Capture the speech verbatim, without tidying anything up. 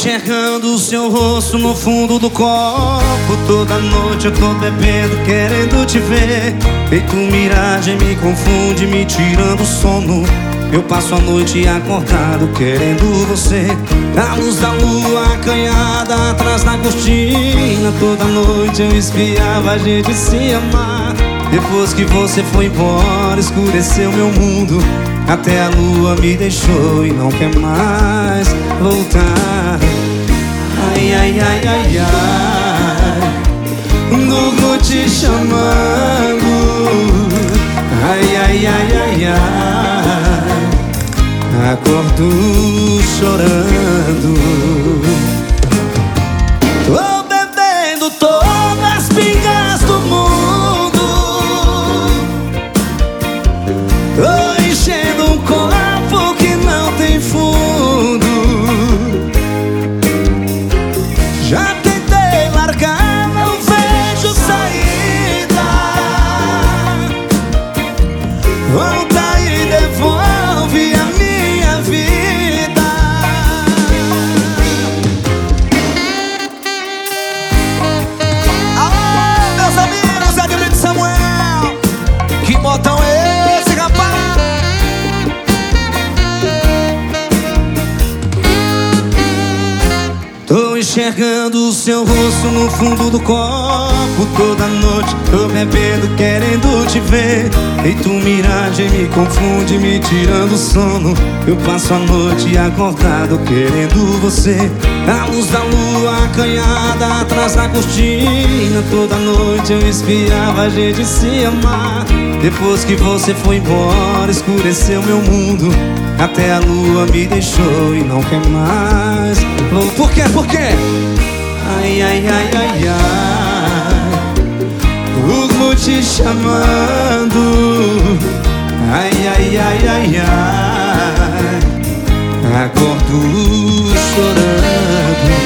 enxergando o seu rosto no fundo do copo. Toda noite eu tô bebendo, querendo te ver. Feito miragem, me confunde, me tirando o sono. Eu passo a noite acordado, querendo você. A luz da lua acanhada atrás da cortina. Toda noite eu espiava a gente se amar. Depois que você foi embora, escureceu meu mundo. Até a lua me deixou e não quer mais voltar. Ai, ai, ai, ai, ai, durmo te chamando. Ai, ai, ai, ai, ai, acordo chorando. Tô bebendo todas as pingas do mundo. Tô enchendo um copo que não tem fundo. Já tentei largar, não vejo saída. Volta e devolve a minha vida. Alô, meus amigos, Edmilson Samuel. Que botão é esse, rapaz? Tô enxergando o seu rosto no fundo do copo. Toda noite tô bebendo, querendo te ver. Feito miragem, me confunde, me tirando o sono. Eu passo a noite acordado, querendo você. A luz da lua acanhada atrás da cortina. Toda noite eu espiava a gente se amar. Depois que você foi embora, escureceu meu mundo. Até a lua me deixou e não quer mais. Oh, por quê? Por quê? Ai, ai, ai, ai, ai, durmo te chamando. Ai, ai, ai, ai, ai, acordo chorando.